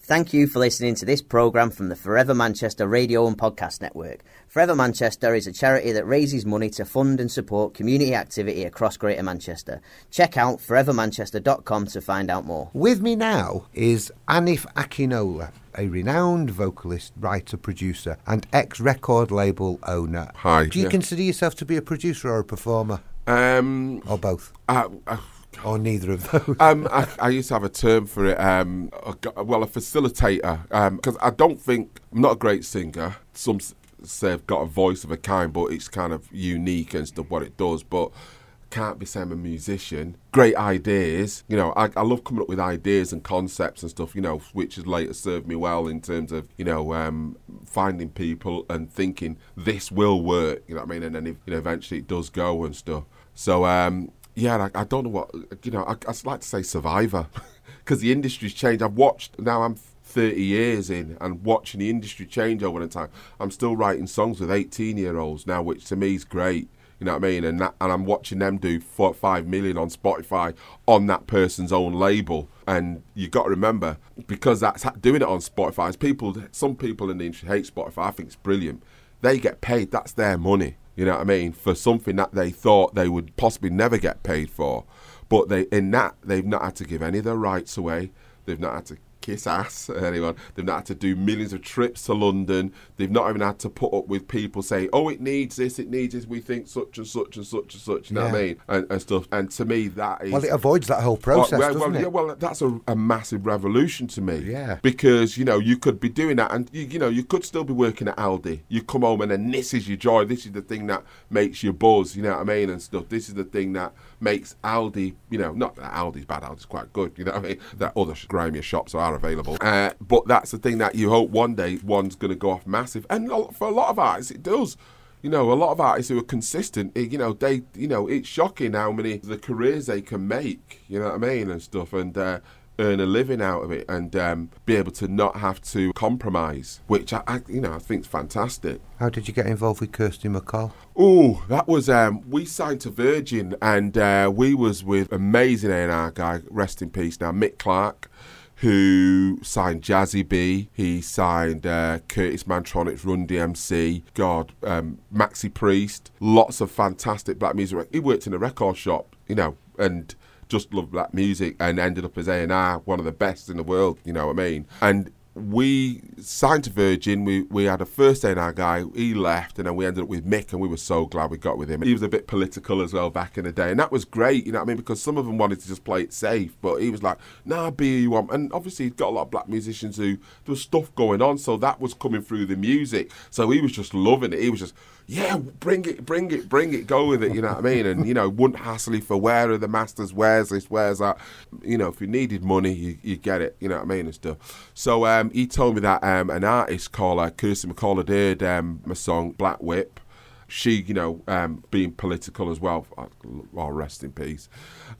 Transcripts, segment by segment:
Thank you for listening to this programme from the Forever Manchester Radio and Podcast Network. Forever Manchester is a charity that raises money to fund and support community activity across Greater Manchester. Check out forevermanchester.com to find out more. With me now is Anif Akinola, a renowned vocalist, writer, producer and ex-record label owner. Hi. Do you consider yourself to be a producer or a performer? Or both? Or neither of those? I used to have a term for it, a facilitator, because I'm not a great singer. Some say I've got a voice of a kind, but it's kind of unique and stuff, what it does, but can't be saying I'm a musician. Great ideas, I love coming up with ideas and concepts and stuff, which has later served me well in terms of, finding people and thinking this will work, you know what I mean, and then eventually it does go and stuff. So, yeah, I don't know what, I'd like to say survivor, because the industry's changed. Now I'm 30 years in and watching the industry change over the time. I'm still writing songs with 18-year-olds now, which to me is great, you know what I mean? And I'm watching them do 5 million on Spotify on that person's own label. And you got to remember, because that's doing it on Spotify, some people in the industry hate Spotify. I think it's brilliant. They get paid, that's their money. You know what I mean? For something that they thought they would possibly never get paid for. But they've not had to give any of their rights away. They've not had to kiss ass at anyone. They've not had to do millions of trips to London. They've not even had to put up with people saying, oh, it needs this, we think such and such and such and such, you know what I mean? And stuff. And to me, that is... Well, it avoids that whole process, doesn't it? Yeah, well, that's a massive revolution to me. Yeah. Because, you could be doing that and, you could still be working at Aldi. You come home and then this is your joy. This is the thing that makes you buzz, you know what I mean, and stuff. This is the thing that makes Aldi, not that Aldi's bad, Aldi's quite good, you know what I mean? That other grimier shops are available. But that's the thing that you hope one day one's going to go off massive. And for a lot of artists, it does. A lot of artists who are consistent, it's shocking how many the careers they can make, you know what I mean, and stuff, and earn a living out of it and be able to not have to compromise, which I think is fantastic. How did you get involved with Kirsty MacColl? Oh, that was, we signed to Virgin and we was with amazing A&R guy, rest in peace now, Mick Clark, who signed Jazzy B. He signed Curtis Mantronics, Run DMC, Maxi Priest, lots of fantastic black music. He worked in a record shop, and just loved black music and ended up as A&R, one of the best in the world, you know what I mean? And we signed to Virgin. We had a first A&R guy. He left, and then we ended up with Mick, and we were so glad we got with him. He was a bit political as well back in the day, and that was great, you know what I mean? Because some of them wanted to just play it safe, but he was like, "Nah, be who you want." And obviously, he'd got a lot of black musicians who there was stuff going on, so that was coming through the music. So he was just loving it. He was just, yeah, bring it, go with it, you know what I mean? And, wouldn't hassle you for where are the masters, where's this, where's that. If you needed money, you get it, you know what I mean, and stuff. So he told me that an artist called Kirsty MacColl had heard my song Black Whip. She, being political as well, rest in peace.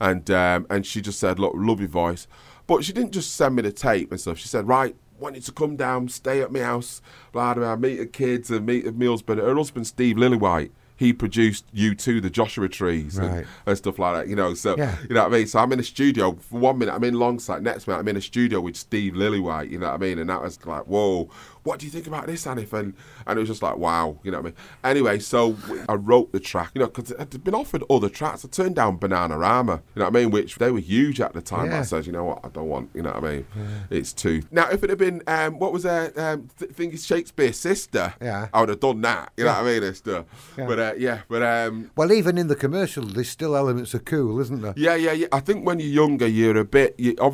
And she just said, look, love your voice. But she didn't just send me the tape and stuff. She said, right, want you to come down, stay at my house, blah, blah, meet the kids and meet my husband. Her husband, Steve Lillywhite, he produced U2, the Joshua Trees, and stuff like that, So, you know what I mean? So I'm in a studio, for 1 minute I'm in Longsight, next minute I'm in a studio with Steve Lillywhite, you know what I mean? And that was like, whoa, what do you think about this, Anif? And it was just like, wow, you know what I mean? Anyway, so I wrote the track, because I'd been offered other tracks. I turned down Bananarama, you know what I mean? Which they were huge at the time. Yeah. I said, you know what, I don't want, you know what I mean? Yeah. It's too. Now, if it had been, what was that thing, Shakespeare's Sister, I would have done that, you know what I mean? And stuff. Yeah. But well, even in the commercial, there's still elements of cool, isn't there? Yeah. I think when you're younger, you're a bit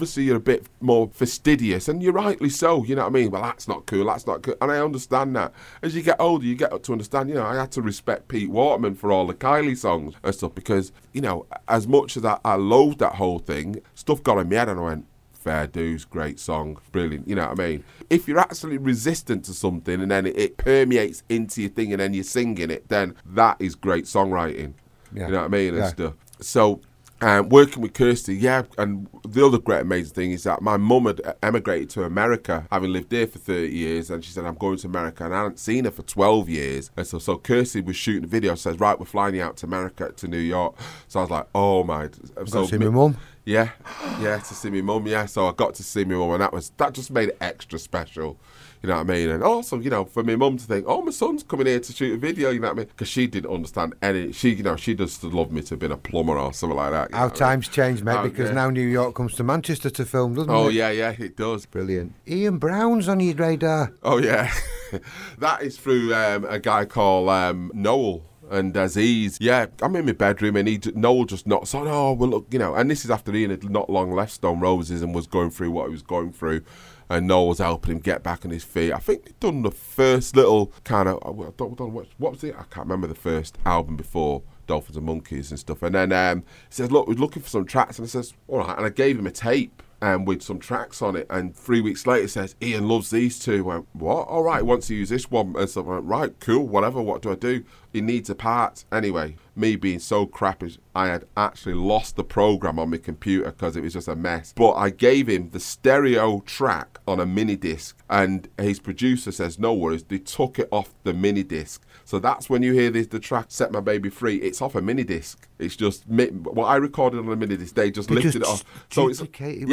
more fastidious, and you're rightly so, you know what I mean? Well, that's not cool, and I understand that. As you get older, you get to understand, I had to respect Pete Waterman for all the Kylie songs and stuff, because, as much as I loathed that whole thing, stuff got in my head and I went, fair dues, great song, brilliant, you know what I mean? If you're absolutely resistant to something and then it permeates into your thing and then you're singing it, then that is great songwriting, you know what I mean? And stuff. So, working with Kirsty, and the other great amazing thing is that my mum had emigrated to America, having lived there for 30 years, and she said, I'm going to America, and I hadn't seen her for 12 years. And so Kirsty was shooting a video, says, right, we're flying you out to America, to New York. So I was like, oh my. So see my mum? Yeah, to see my mum, yeah. So I got to see my mum, and that just made it extra special, you know what I mean? And also, you know, for my mum to think, oh, my son's coming here to shoot a video, you know what I mean? Because she didn't understand any, she just loved me to have been a plumber or something like that. How times change, mate, because now New York comes to Manchester to film, doesn't it? Oh, yeah, it does. Brilliant. Ian Brown's on your radar. Oh, yeah. That is through a guy called Noel. And Aziz, yeah, I'm in my bedroom and Noel just knocks on, oh, well, look, you know, and this is after Ian had not long left Stone Roses and was going through what he was going through, and Noel was helping him get back on his feet. I think they'd done the first little kind of, what was it? I can't remember the first album before Dolphins and Monkeys and stuff. And then he says, look, we're looking for some tracks, and I says, all right, and I gave him a tape. With some tracks on it, and 3 weeks later says, Ian loves these two. I went, what? All right, he wants to use this one. And so I went, right, cool, whatever, what do I do? He needs a part. Anyway, me being so crappy, I had actually lost the program on my computer because it was just a mess. But I gave him the stereo track on a mini disc, and his producer says, no worries, they took it off the mini disc. So that's when you hear the track Set My Baby Free, it's off a mini disc. It's just what I recorded on a mini disc. They just lifted it off. So it's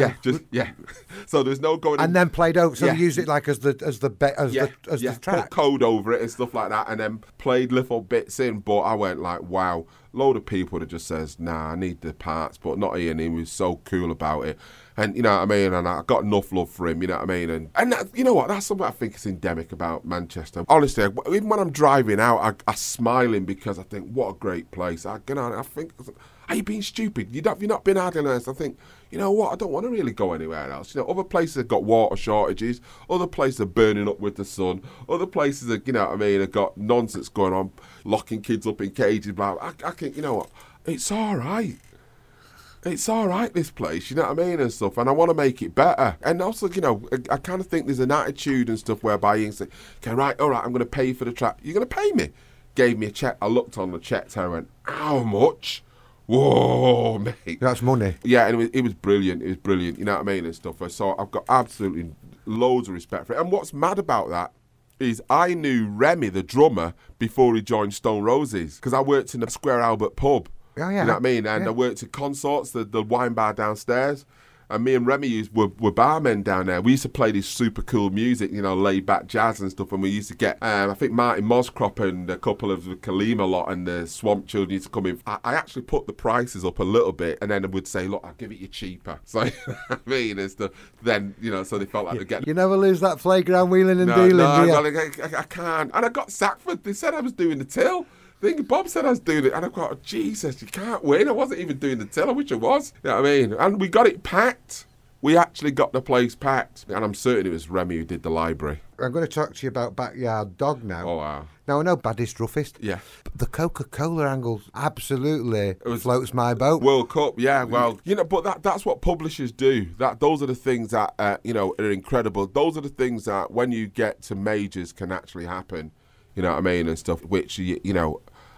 So there's no going. And then played out. So use it like as the track. Put code over it and stuff like that, and then played little bits in. But I went like, wow, load of people that just says, nah, I need the parts, but not Ian. He was so cool about it. And you know what I mean? And I got enough love for him, you know what I mean? And that, you know what? That's something I think is endemic about Manchester. Honestly, even when I'm driving out, I'm smiling because I think, what a great place. I think, are you being stupid? You've not been hard on us. I think, you know what? I don't want to really go anywhere else. You know, other places have got water shortages. Other places are burning up with the sun. Other places are, you know what I mean, have got nonsense going on, locking kids up in cages, blah, blah. I think, you know what? It's all right. It's all right, this place, you know what I mean, and stuff, and I want to make it better. And also, you know, I kind of think there's an attitude and stuff whereby you can say, okay, right, all right, I'm going to pay for the track. You're going to pay me? Gave me a check. I looked on the check and I went, how much? Whoa, mate. That's money. Yeah, and it was brilliant. It was brilliant, you know what I mean, and stuff. So I've got absolutely loads of respect for it. And what's mad about that is I knew Remy, the drummer, before he joined Stone Roses, because I worked in the Square Albert pub. Oh, yeah. You know what I mean? And I worked at Consorts, the wine bar downstairs. And me and Remy were barmen down there. We used to play this super cool music, you know, laid back jazz and stuff. And we used to get, I think Martin Moscrop and a couple of the Kalima lot and the Swamp Children used to come in. I actually put the prices up a little bit, and then I would say, look, I'll give it you cheaper. So, I mean, then, you know, so they felt like they're getting... You never lose that playground wheeling and dealing, do you? I can't. And I got sacked for, they said I was doing the till. Bob said I was doing it, and I thought, oh, Jesus, you can't win. I wasn't even doing the till. I wish I was. You know what I mean? And we got it packed. We actually got the place packed. And I'm certain it was Remy who did the library. I'm going to talk to you about Backyard Dog now. Oh, wow. Now, I know baddest, roughest. Yeah. But the Coca-Cola angle absolutely floats my boat. World Cup, yeah. Well, you know, but that's what publishers do. Those are the things that, you know, are incredible. Those are the things that, when you get to majors, can actually happen. You know what I mean? And stuff, which, you know...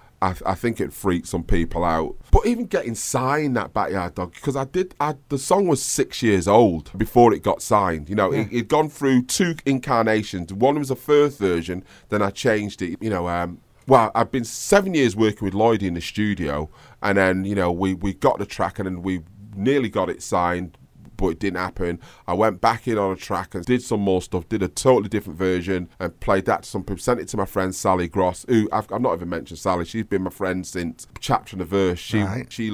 I think it freaked some people out. But even getting signed, that Backyard Dog, because the song was 6 years old before it got signed. You know, it'd gone through 2 incarnations. One was a first version, then I changed it. You know, well, I've been 7 years working with Lloydie in the studio, and then, you know, we got the track, and then we nearly got it signed, but it didn't happen. I went back in on a track and did some more stuff, did a totally different version and played that to some people, sent it to my friend Sally Gross, who I've not even mentioned Sally. She's been my friend since Chapter and a Verse. She's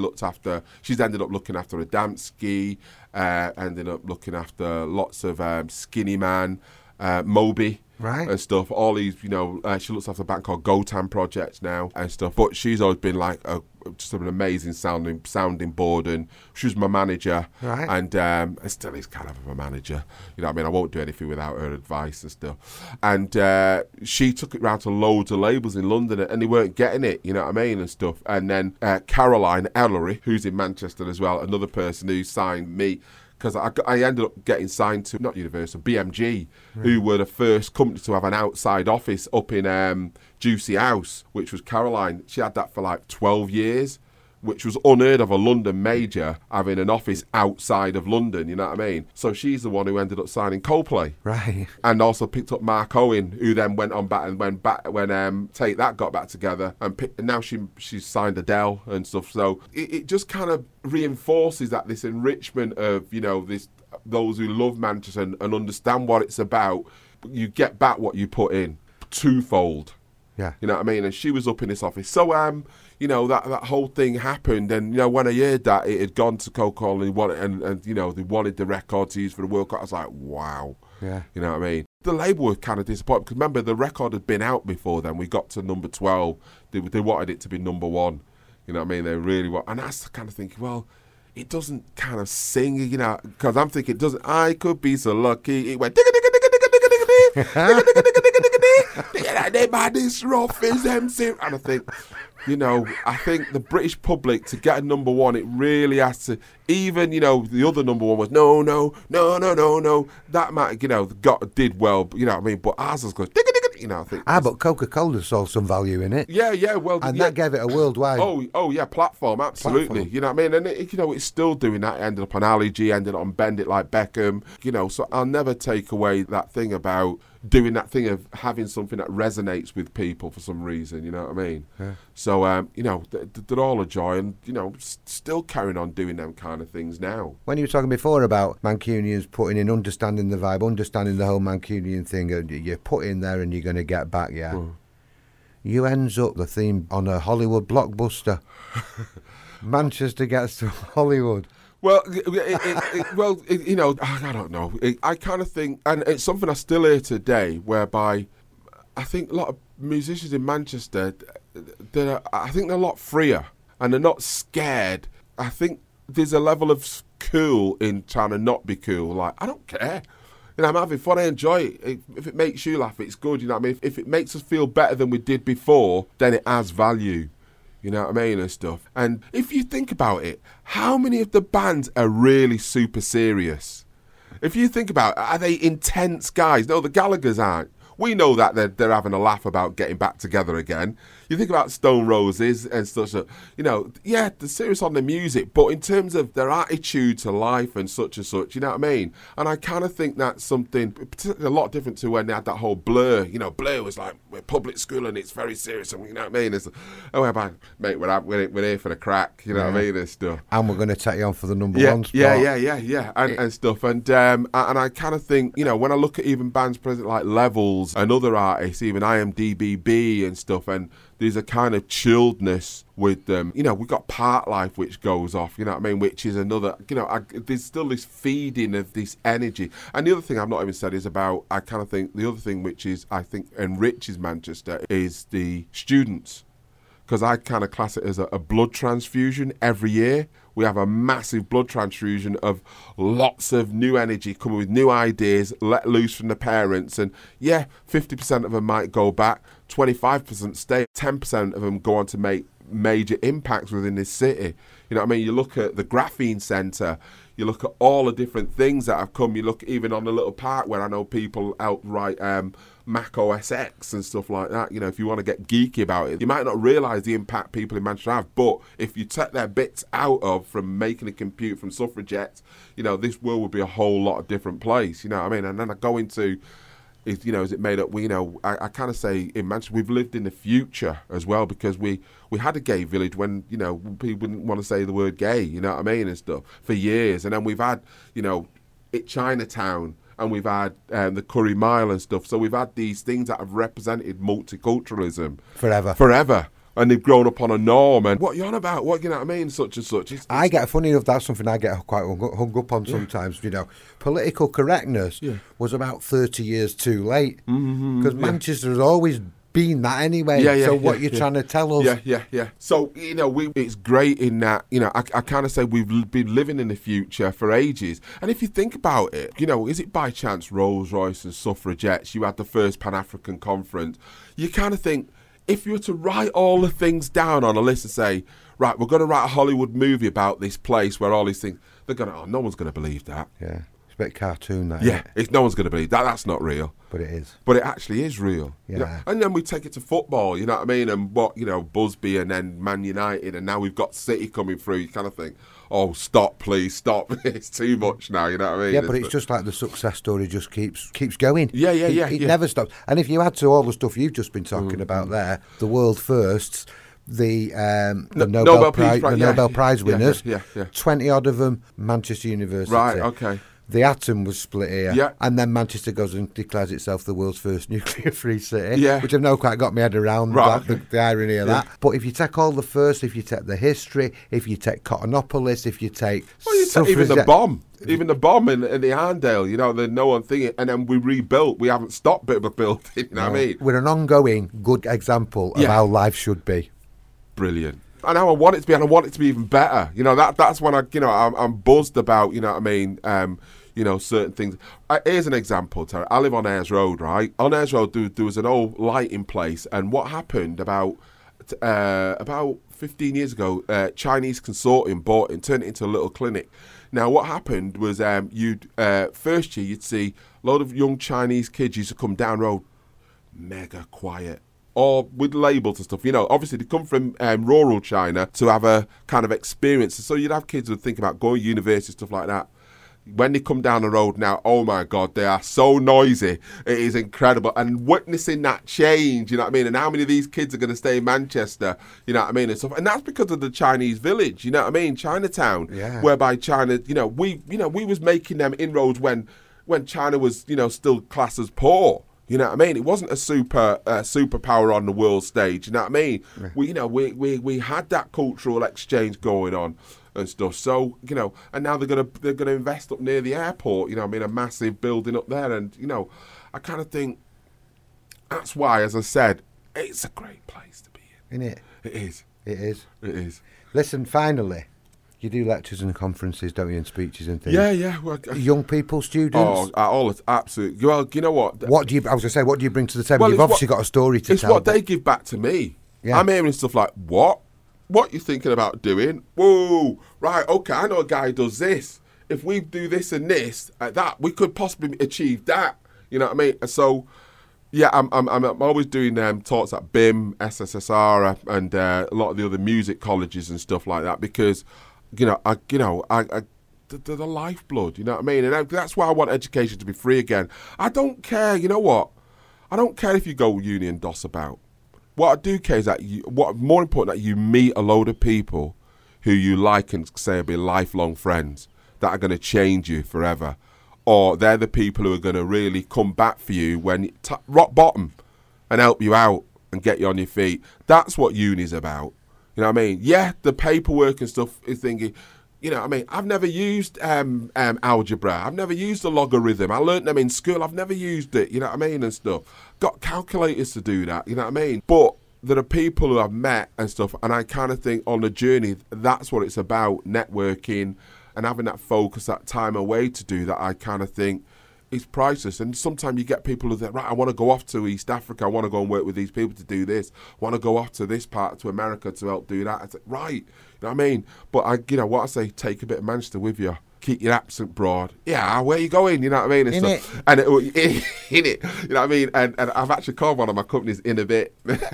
ended up looking after Adamski, ended up looking after lots of Skinny Man, Moby. Right. And stuff. All these, you know, she looks after a band called Gotan Project now and stuff. But she's always been like just an amazing sounding board, and she was my manager. Right. And still is kind of a manager. You know what I mean? I won't do anything without her advice and stuff. And she took it round to loads of labels in London, and they weren't getting it, you know what I mean, and stuff. And then Caroline Ellery, who's in Manchester as well, another person who signed me, because I ended up getting signed to, not Universal, BMG, who were the first company to have an outside office up in Juicy House, which was Caroline. She had that for like 12 years which was unheard of, a London major having an office outside of London, you know what I mean? So she's the one who ended up signing Coldplay. Right. And also picked up Mark Owen, who then went on back and went back when Take That got back together, and now she's signed Adele and stuff. So it just kind of reinforces that this enrichment of, you know, those who love Manchester and understand what it's about. You get back what you put in twofold. Yeah. You know what I mean? And she was up in this office. So, you know, that whole thing happened. And, you know, when I heard that it had gone to Coca-Cola and you know, they wanted the record to use for the World Cup, I was like, wow. Yeah. You know what I mean? The label were kind of disappointed because, remember, the record had been out before then. We got to number 12. They wanted it to be number 1. You know what I mean? They really want. And that's kind of thinking, well, it doesn't kind of sing, you know, because I'm thinking it doesn't. I could be so lucky. It went they by this rough is MC, and I think, you know, I think the British public, to get a number 1, it really has to. Even, you know, the other number 1 was no. That might, you know, did well, you know what I mean. But ours was good. You know, I think. But Coca-Cola saw some value in it. Yeah. Well, and yeah. that gave it a worldwide. Oh yeah, platform, absolutely. You know what I mean? And it, you know, it's still doing that. It ended up on Ali G, ended up on Bend It Like Beckham. You know, so I'll never take away that thing about doing that thing of having something that resonates with people for some reason. You know what I mean? Yeah. So you know, they're all a joy, and you know, still carrying on doing them kind of things now. When you were talking before about Mancunians putting in understanding the vibe, understanding the whole Mancunian thing, you put in there and you're going to get back, yeah. You ends up the theme on a Hollywood blockbuster. Manchester gets to Hollywood. Well, you know, I don't know. I kind of think, and it's something I still hear today, whereby I think a lot of musicians in Manchester, I think they're a lot freer and they're not scared. I think there's a level of cool in trying to not be cool. Like, I don't care. You know, I'm having fun. I enjoy it. If it makes you laugh, it's good. You know what I mean? If it makes us feel better than we did before, then it has value. You know what I mean, and stuff. And if you think about it, how many of the bands are really super serious? If you think about it, are they intense guys? No, the Gallaghers aren't. We know that they're having a laugh about getting back together again. You think about Stone Roses and stuff, you know, yeah, they're serious on the music, but in terms of their attitude to life and such, you know what I mean? And I kind of think that's something particularly a lot different to when they had that whole Blur. You know, Blur was like, we're public school and it's very serious, and you know what I mean? It's, oh, mate, we're here for the crack, you know what I mean, and stuff. And we're going to take you on for the number 1 spot. Yeah, and stuff. And I kind of think, you know, when I look at even bands present like Levels and other artists, even IMDb and stuff, and there's a kind of chilledness with them. You know, we've got Part Life, which goes off, you know what I mean, which is another, you know, there's still this feeding of this energy. And the other thing I've not even said is about, I kind of think, the other thing which is, I think, enriches Manchester is the students. Because I kind of class it as a blood transfusion every year. We have a massive blood transfusion of lots of new energy coming with new ideas let loose from the parents. And yeah, 50% of them might go back, 25% stay, 10% of them go on to make major impacts within this city. You know what I mean? You look at the Graphene Centre, you look at all the different things that have come, you look even on the little park where I know people outright Mac OS X and stuff like that. You know, if you want to get geeky about it, you might not realise the impact people in Manchester have, but if you take their bits out of from making a compute from suffragettes, you know, this world would be a whole lot of different place, you know what I mean? And then I go into, is it made up, you know, I kind of say in Manchester, we've lived in the future as well, because we had a gay village when, you know, people didn't want to say the word gay, you know what I mean, and stuff, for years. And then we've had, you know, Chinatown, and we've had the Curry Mile and stuff. So we've had these things that have represented multiculturalism. Forever. And they've grown up on a norm. And what are you on about? What, you know what I mean? Such and such. I get, funny enough, that's something I get quite hung up on sometimes. You know, political correctness was about 30 years too late. Because Manchester has always been that anyway. So what you're trying to tell us? Yeah. So, you know, it's great in that, you know, I kind of say we've been living in the future for ages. And if you think about it, you know, is it by chance Rolls-Royce and suffragettes? You had the first Pan-African conference. You kind of think, if you were to write all the things down on a list and say, right, we're going to write a Hollywood movie about this place where all these things, they're going to, no one's going to believe that. Yeah. bit cartoon, that. Yeah, Isn't it? no one's going to believe that. That's not real. But it is. But it actually is real. Yeah. You know? And then we take it to football, you know what I mean? And Busby and then Man United, and now we've got City coming through. You kind of think, oh, stop, please, stop. It's too much now, you know what I mean? Yeah, but it's just like the success story just keeps going. Yeah. It never stops. And if you add to all the stuff you've just been talking about there, the world firsts, the Nobel Prize winners, 20 odd of them, Manchester University. Right, okay. The atom was split here, Yeah. and then Manchester goes and declares itself the world's first nuclear-free city, Yeah. which I've not quite got my head around, Right, the irony of that. But if you take all the first, if you take the history, if you take Cottonopolis, if you take... Well, you take even the bomb in the Arndale, you know, the no one thing, and then we rebuilt. We haven't stopped bit of building, you know what I mean? We're an ongoing good example of how life should be. Brilliant. And how I want it to be, and I want it to be even better. You know, that's when I'm buzzed about, you know what I mean, certain things. Here's an example, Terry. I live on Ayres Road, right? On Ayres Road, there was an old lighting place, and what happened about 15 years ago, Chinese consortium bought it and turned it into a little clinic. Now, what happened was first year, you'd see a load of young Chinese kids used to come down road, mega quiet, or with labels and stuff. You know, obviously they come from rural China to have a kind of experience. So you'd have kids who would think about going to university, stuff like that. When they come down the road now, oh my God, they are so noisy. It is incredible. And witnessing that change, you know what I mean? And how many of these kids are going to stay in Manchester, you know what I mean? And stuff. And that's because of the Chinese village, you know what I mean? Chinatown, whereby China, we was making them inroads when China was, still classed as poor. You know what I mean? It wasn't a superpower on the world stage. You know what I mean? Yeah. We had that cultural exchange going on and stuff. So and now they're gonna invest up near the airport. You know what I mean? A massive building up there, and I kind of think that's why, as I said, it's a great place to be in. Isn't it? It is. It is. It is. Listen, finally. You do lectures and conferences, don't you, and speeches and things? Yeah. Well, young people, students? Oh, absolutely. Well, you know what? What do you bring to the table? You've obviously got a story to tell. It's what they give back to me. Yeah. I'm hearing stuff like, what? What you thinking about doing? Whoa, right, okay, I know a guy who does this. If we do this and this, that, we could possibly achieve that. You know what I mean? So, yeah, I'm always doing talks at BIM, SSSR, and a lot of the other music colleges and stuff like that because... the lifeblood, you know what I mean? And that's why I want education to be free again. I don't care, you know what? I don't care if you go uni and doss about. What I do care is that more important, that you meet a load of people who you like and say will be lifelong friends that are going to change you forever. Or they're the people who are going to really come back for you when you rock bottom and help you out and get you on your feet. That's what uni's about. You know what I mean? Yeah, the paperwork and stuff is thinking, you know what I mean? I've never used algebra. I've never used a logarithm. I learnt them in school. I've never used it, you know what I mean, and stuff. Got calculators to do that, you know what I mean? But there are people who I've met and stuff, and I kind of think on the journey, that's what it's about, networking and having that focus, that time away to do that. I kind of think it's priceless. And sometimes you get people who say, right, I want to go off to East Africa. I want to go and work with these people to do this. I want to go off to this part, to America to help do that. I say, right, you know what I mean? But what I say, take a bit of Manchester with you. Keep your accent broad. Yeah, where are you going? You know what I mean? And in stuff. And in it, you know what I mean? And I've actually called one of my companies Innovate.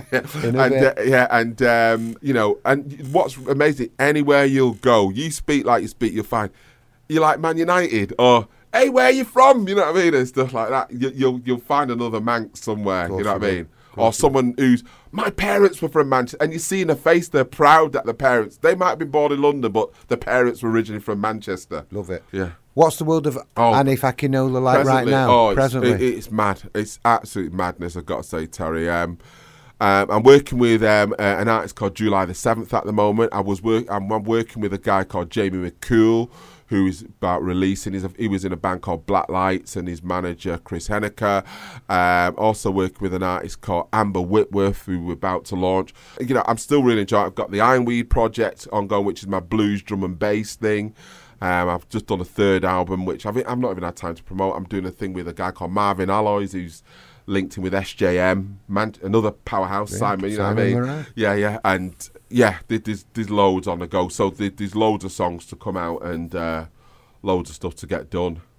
And what's amazing, anywhere you'll go, you speak like you speak, you'll find, you like Man United or, hey, where are you from? You know what I mean? And stuff like that. You'll find another Manx somewhere, you know what I mean? Or someone who's, my parents were from Manchester, and you see in their face they're proud that the parents, they might have been born in London, but the parents were originally from Manchester. Love it. Yeah. What's the world of Annie Fakinola like right now? Presently? It's mad. It's absolute madness, I've got to say, Terry. I'm working with an artist called July the 7th at the moment. I'm working with a guy called Jamie McCool, who is about releasing. He was in a band called Black Lights, and his manager, Chris Henniker. Also working with an artist called Amber Whitworth, who we're about to launch. You know, I'm still really enjoying it. I've got the Ironweed project ongoing, which is my blues, drum and bass thing. I've just done a third album, which I've not even had time to promote. I'm doing a thing with a guy called Marvin Alloys, who's linked in with SJM, another powerhouse, yeah, Simon, you know what I mean? Right. Yeah, and yeah, there's loads on the go. So there's loads of songs to come out and loads of stuff to get done.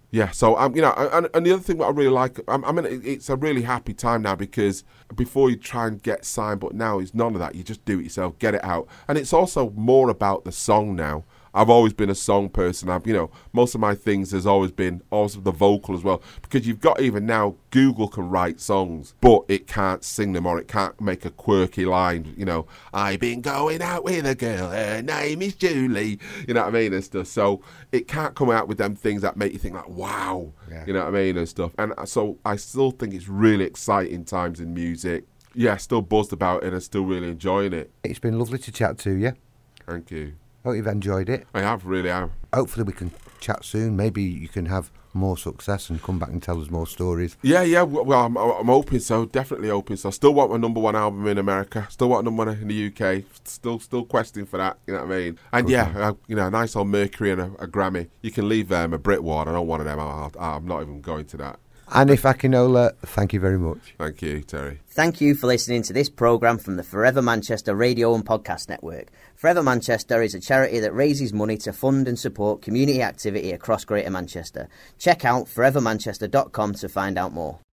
Yeah, so you know, and the other thing that I really like, I mean, it's a really happy time now because before you try and get signed, but now it's none of that. You just do it yourself, get it out, and it's also more about the song now. I've always been a song person. You know, most of my things has always been also the vocal as well, because you've got even now Google can write songs, but it can't sing them or it can't make a quirky line. You know, I've been going out with a girl, her name is Julie. You know what I mean and stuff. So it can't come out with them things that make you think like, wow. Yeah. You know what I mean and stuff. And so I still think it's really exciting times in music. Yeah, still buzzed about it and still really enjoying it. It's been lovely to chat to you. Thank you. Hope you've enjoyed it. I have, really have. Hopefully we can chat soon. Maybe you can have more success and come back and tell us more stories. Yeah. Well, I'm hoping so. Definitely hoping so. Still want my number one album in America. Still want number one in the UK. Still questing for that. You know what I mean? And you know, a nice old Mercury and a Grammy. You can leave a Brit Award. I don't want them. I'm not even going to that. Anif Akinola, thank you very much. Thank you, Terry. Thank you for listening to this programme from the Forever Manchester Radio and Podcast Network. Forever Manchester is a charity that raises money to fund and support community activity across Greater Manchester. Check out forevermanchester.com to find out more.